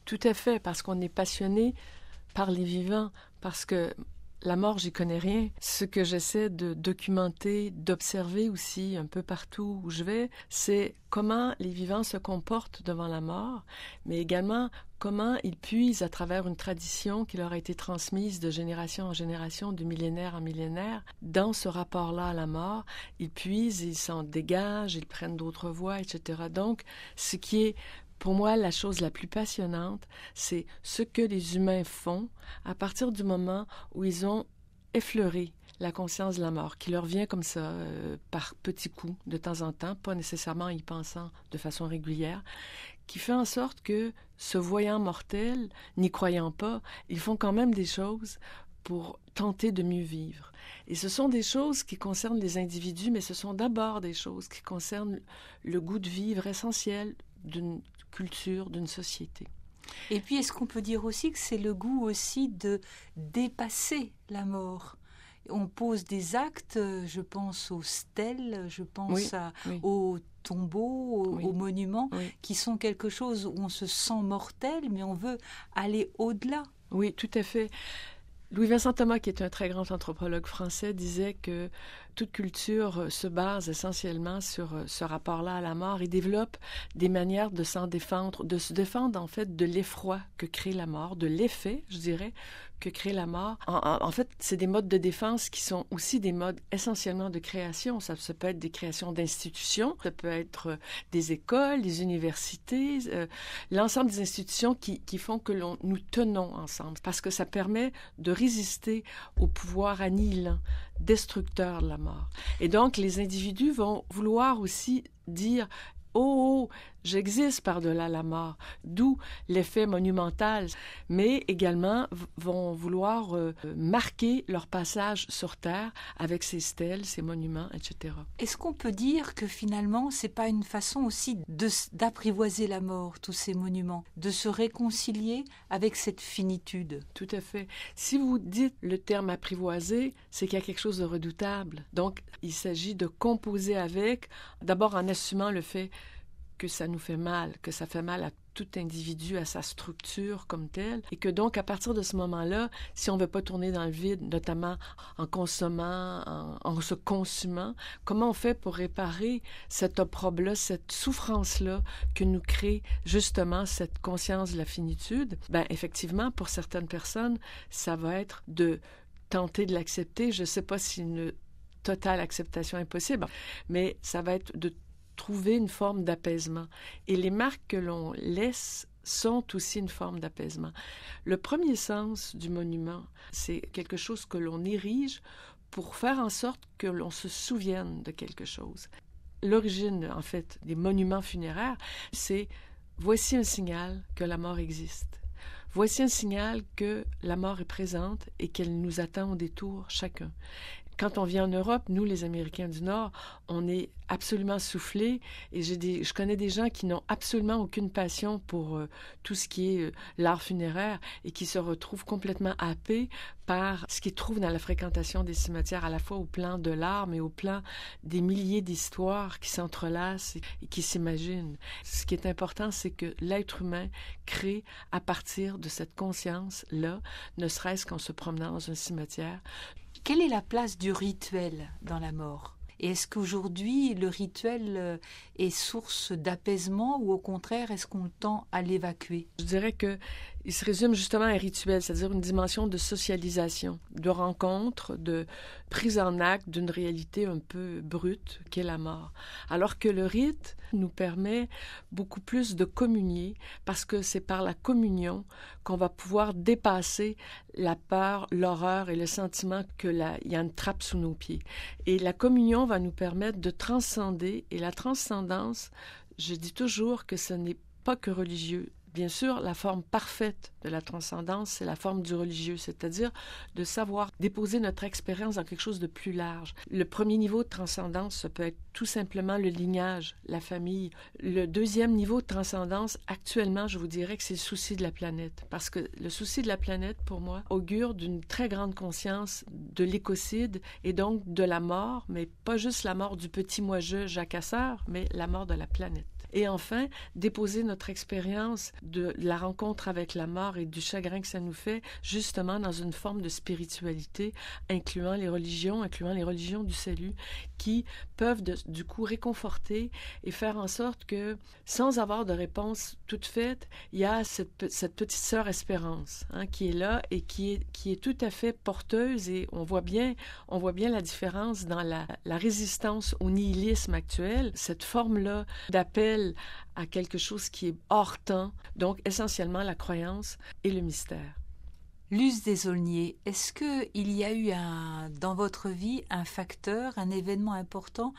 Tout à fait, parce qu'on est passionné par les vivants, parce que la mort, j'y connais rien. Ce que j'essaie de documenter, d'observer aussi un peu partout où je vais, c'est comment les vivants se comportent devant la mort, mais également comment ils puisent, à travers une tradition qui leur a été transmise de génération en génération, de millénaire en millénaire, dans ce rapport-là à la mort, ils puisent, ils s'en dégagent, ils prennent d'autres voies, etc. Donc, ce qui est pour moi, la chose la plus passionnante, c'est ce que les humains font à partir du moment où ils ont effleuré la conscience de la mort, qui leur vient comme ça, par petits coups, de temps en temps, pas nécessairement y pensant de façon régulière, qui fait en sorte que, se voyant mortels, n'y croyant pas, ils font quand même des choses pour tenter de mieux vivre. Et ce sont des choses qui concernent les individus, mais ce sont d'abord des choses qui concernent le goût de vivre essentiel d'une culture, d'une société. Et puis, est-ce qu'on peut dire aussi que c'est le goût aussi de dépasser la mort? On pose des actes, je pense aux stèles, je pense aux tombeaux, aux monuments, qui sont quelque chose où on se sent mortel, mais on veut aller au-delà. Oui, tout à fait. Louis-Vincent Thomas, qui est un très grand anthropologue français, disait que toute culture se base essentiellement sur ce rapport-là à la mort et développe des manières de s'en défendre, de se défendre en fait de l'effroi que crée la mort, de l'effet, je dirais, que crée la mort. En fait, c'est des modes de défense qui sont aussi des modes essentiellement de création. Ça peut être des créations d'institutions, ça peut être des écoles, des universités, l'ensemble des institutions qui font que nous tenons ensemble, parce que ça permet de résister au pouvoir annihilant, destructeur de la mort. Et donc, les individus vont vouloir aussi dire « Oh, j'existe par-delà la mort », d'où l'effet monumental, mais également vont vouloir marquer leur passage sur Terre avec ces stèles, ces monuments, etc. Est-ce qu'on peut dire que finalement, c'est pas une façon aussi d'apprivoiser la mort, tous ces monuments, de se réconcilier avec cette finitude? Tout à fait. Si vous dites le terme apprivoiser, c'est qu'il y a quelque chose de redoutable. Donc, il s'agit de composer avec, d'abord en assumant le fait que ça nous fait mal, que ça fait mal à tout individu, à sa structure comme telle, et que donc, à partir de ce moment-là, si on ne veut pas tourner dans le vide, notamment en consommant, en se consumant, comment on fait pour réparer cet opprobre-là, cette souffrance-là que nous crée justement cette conscience de la finitude? Ben, effectivement, pour certaines personnes, ça va être de tenter de l'accepter. Je ne sais pas si une totale acceptation est possible, mais ça va être de trouver une forme d'apaisement. Et les marques que l'on laisse sont aussi une forme d'apaisement. Le premier sens du monument, c'est quelque chose que l'on érige pour faire en sorte que l'on se souvienne de quelque chose. L'origine, en fait, des monuments funéraires, c'est « voici un signal que la mort existe ». Voici un signal que la mort est présente et qu'elle nous attend au détour chacun. Quand on vient en Europe, nous, les Américains du Nord, on est absolument soufflés et je connais des gens qui n'ont absolument aucune passion pour tout ce qui est l'art funéraire et qui se retrouvent complètement happés par ce qu'ils trouvent dans la fréquentation des cimetières, à la fois au plan de l'art, mais au plan des milliers d'histoires qui s'entrelacent et qui s'imaginent. Ce qui est important, c'est que l'être humain crée à partir de cette conscience-là, ne serait-ce qu'en se promenant dans un cimetière. Quelle est la place du rituel dans la mort? Et est-ce qu'aujourd'hui, le rituel est source d'apaisement ou au contraire, est-ce qu'on tend à l'évacuer? Je dirais qu'il se résume justement à un rituel, c'est-à-dire une dimension de socialisation, de rencontre, de prise en acte d'une réalité un peu brute qu'est la mort. Alors que le rite nous permet beaucoup plus de communier parce que c'est par la communion qu'on va pouvoir dépasser la peur, l'horreur et le sentiment qu'il y a une trappe sous nos pieds. Et la communion va nous permettre de transcender. Et la transcendance, je dis toujours que ce n'est pas que religieux. Bien sûr, la forme parfaite de la transcendance, c'est la forme du religieux, c'est-à-dire de savoir déposer notre expérience dans quelque chose de plus large. Le premier niveau de transcendance, ça peut être tout simplement le lignage, la famille. Le deuxième niveau de transcendance, actuellement, je vous dirais que c'est le souci de la planète. Parce que le souci de la planète, pour moi, augure d'une très grande conscience de l'écocide et donc de la mort, mais pas juste la mort du petit moi-je jacasseur, mais la mort de la planète. Et enfin, déposer notre expérience de la rencontre avec la mort et du chagrin que ça nous fait, justement dans une forme de spiritualité, incluant les religions du salut, qui peuvent du coup réconforter et faire en sorte que, sans avoir de réponse toute faite, il y a cette petite sœur Espérance, hein, qui est là et qui est tout à fait porteuse, et on voit bien la différence dans la résistance au nihilisme actuel, cette forme-là d'appel à quelque chose qui est hors temps, donc essentiellement la croyance et le mystère. Luce Desaulniers, est-ce qu'il y a eu dans votre vie un facteur, un événement important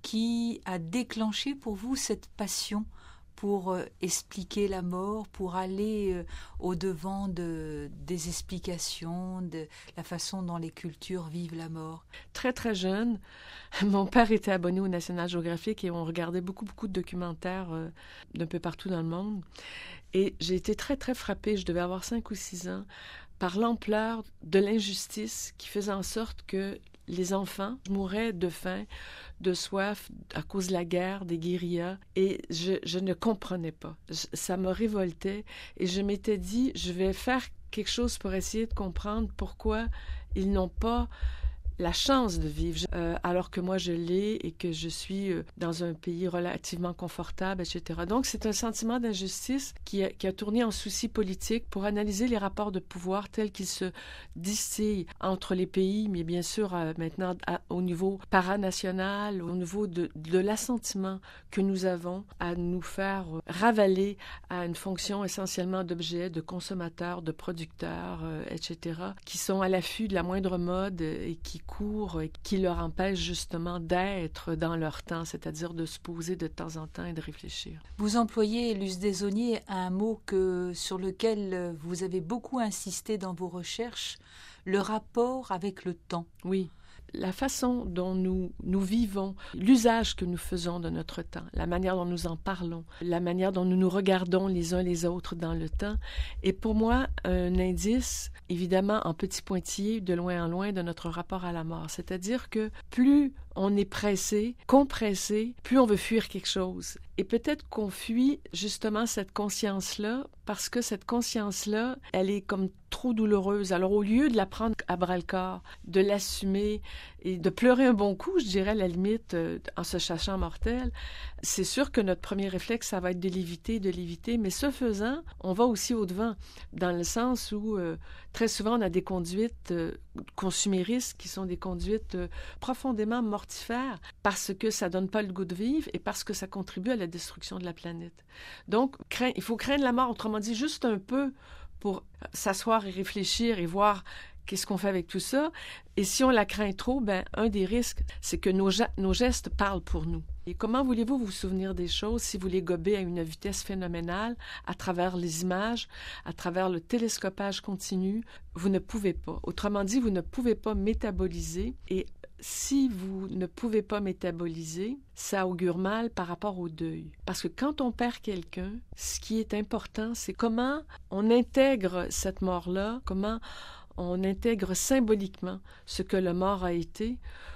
qui a déclenché pour vous cette passion pour expliquer la mort, pour aller au-devant des explications, de la façon dont les cultures vivent la mort? Très, très jeune, mon père était abonné au National Geographic et on regardait beaucoup, beaucoup de documentaires d'un peu partout dans le monde. Et j'ai été très, très frappée, je devais avoir 5 ou 6 ans, par l'ampleur de l'injustice qui faisait en sorte que les enfants mouraient de faim, de soif, à cause de la guerre, des guérillas, et je ne comprenais pas. Ça me révoltait, et je m'étais dit, je vais faire quelque chose pour essayer de comprendre pourquoi ils n'ont pas la chance de vivre, alors que moi je l'ai et que je suis dans un pays relativement confortable, etc. Donc c'est un sentiment d'injustice qui a tourné en souci politique pour analyser les rapports de pouvoir tels qu'ils se distillent entre les pays, mais bien sûr maintenant au niveau paranational, au niveau de l'assentiment que nous avons à nous faire ravaler à une fonction essentiellement d'objet, de consommateurs, de producteurs, etc., qui sont à l'affût de la moindre mode et qui courent et qui leur empêchent justement d'être dans leur temps, c'est-à-dire de se poser de temps en temps et de réfléchir. Vous employez, Luce Desaulniers, un mot sur lequel vous avez beaucoup insisté dans vos recherches, le rapport avec le temps. Oui. La façon dont nous vivons, l'usage que nous faisons de notre temps, la manière dont nous en parlons, la manière dont nous nous regardons les uns les autres dans le temps, est pour moi un indice, évidemment en petit pointillé, de loin en loin, de notre rapport à la mort. C'est-à-dire que plus on est pressé, compressé, plus on veut fuir quelque chose. Et peut-être qu'on fuit justement cette conscience-là parce que cette conscience-là, elle est comme trop douloureuse. Alors au lieu de la prendre à bras-le-corps, de l'assumer et de pleurer un bon coup, je dirais à la limite, en se cherchant mortel, c'est sûr que notre premier réflexe, ça va être de l'éviter, mais ce faisant, on va aussi au-devant, dans le sens où très souvent on a des conduites consuméristes qui sont des conduites profondément mortifères parce que ça donne pas le goût de vivre et parce que ça contribue à la destruction de la planète. Donc, il faut craindre la mort, autrement dit, juste un peu pour s'asseoir et réfléchir et voir qu'est-ce qu'on fait avec tout ça. Et si on la craint trop, un des risques, c'est que nos gestes parlent pour nous. Et comment voulez-vous vous souvenir des choses si vous les gobez à une vitesse phénoménale, à travers les images, à travers le télescopage continu? Vous ne pouvez pas. Autrement dit, vous ne pouvez pas métaboliser. Et si vous ne pouvez pas métaboliser, ça augure mal par rapport au deuil. Parce que quand on perd quelqu'un, ce qui est important, c'est comment on intègre cette mort-là, comment on intègre symboliquement ce que le mort a été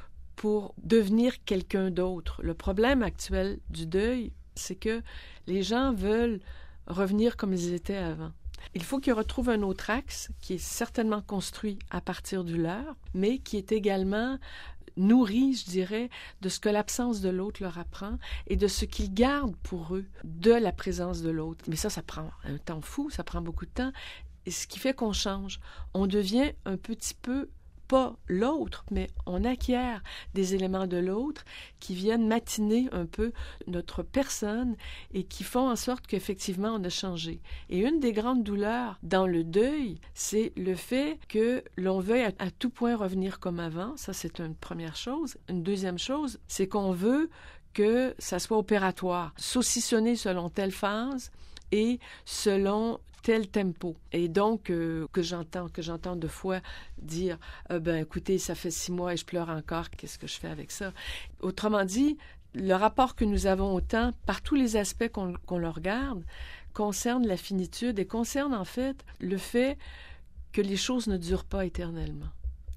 pour devenir quelqu'un d'autre. Le problème actuel du deuil, c'est que les gens veulent revenir comme ils étaient avant. Il faut qu'ils retrouvent un autre axe qui est certainement construit à partir du leur, mais qui est également nourri, je dirais, de ce que l'absence de l'autre leur apprend et de ce qu'ils gardent pour eux de la présence de l'autre. Mais ça prend un temps fou, ça prend beaucoup de temps. Et ce qui fait qu'on change, on devient un petit peu pas l'autre, mais on acquiert des éléments de l'autre qui viennent matiner un peu notre personne et qui font en sorte qu'effectivement on a changé. Et une des grandes douleurs dans le deuil, c'est le fait que l'on veuille à tout point revenir comme avant. Ça, c'est une première chose. Une deuxième chose, c'est qu'on veut que ça soit opératoire, saucissonné selon telle phase et selon tel tempo. Et donc, que j'entends de fois dire écoutez, ça fait 6 mois et je pleure encore, qu'est-ce que je fais avec ça? Autrement dit, le rapport que nous avons au temps, par tous les aspects qu'on le regarde, concerne la finitude et concerne en fait le fait que les choses ne durent pas éternellement.